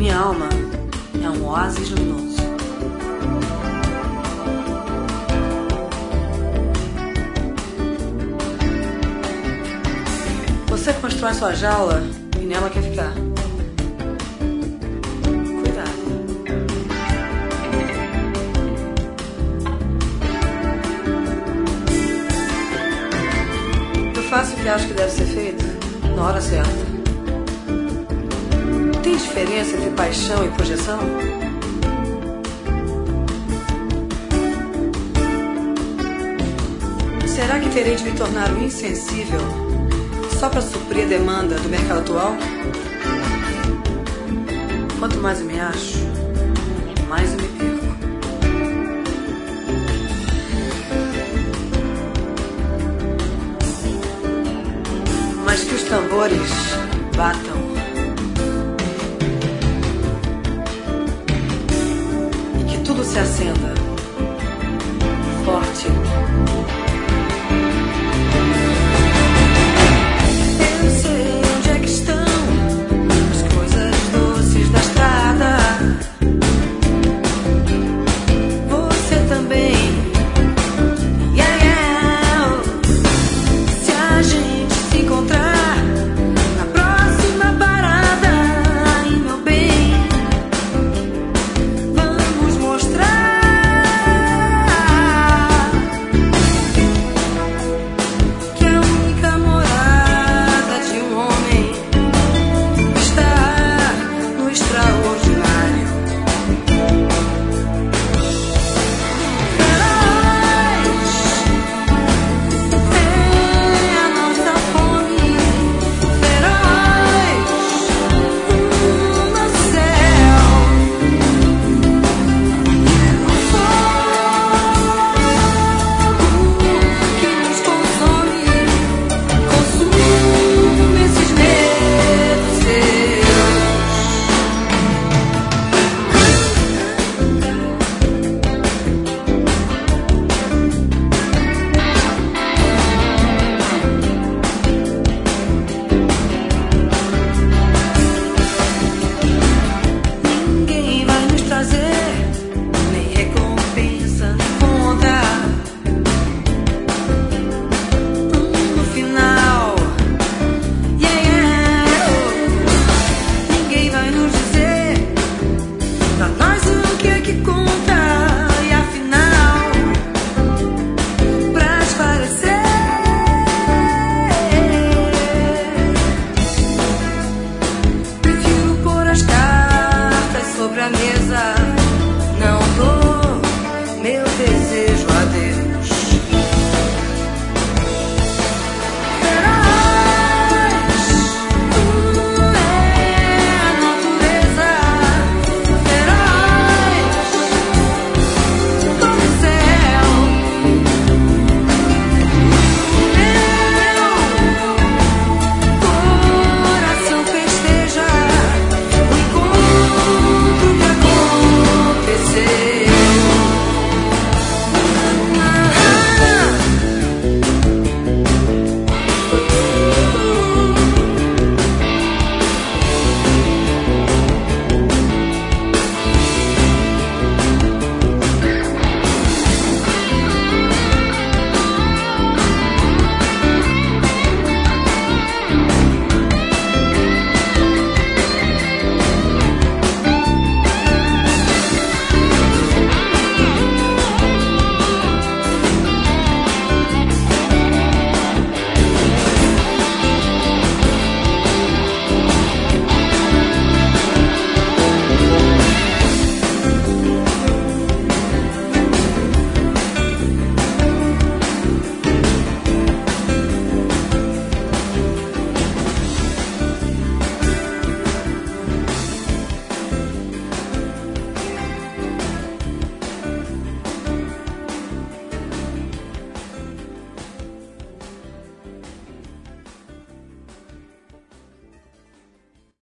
Minha alma é um oásis luminoso. Você constrói sua jaula e nela quer ficar. Cuidado. Eu faço o que acho que deve ser feito na hora certa. Tem diferença entre paixão e projeção? Será que terei de me tornar um insensível só para suprir a demanda do mercado atual? Quanto mais eu me acho, mais eu me perco. Mas que os tambores batam e que tudo se acenda.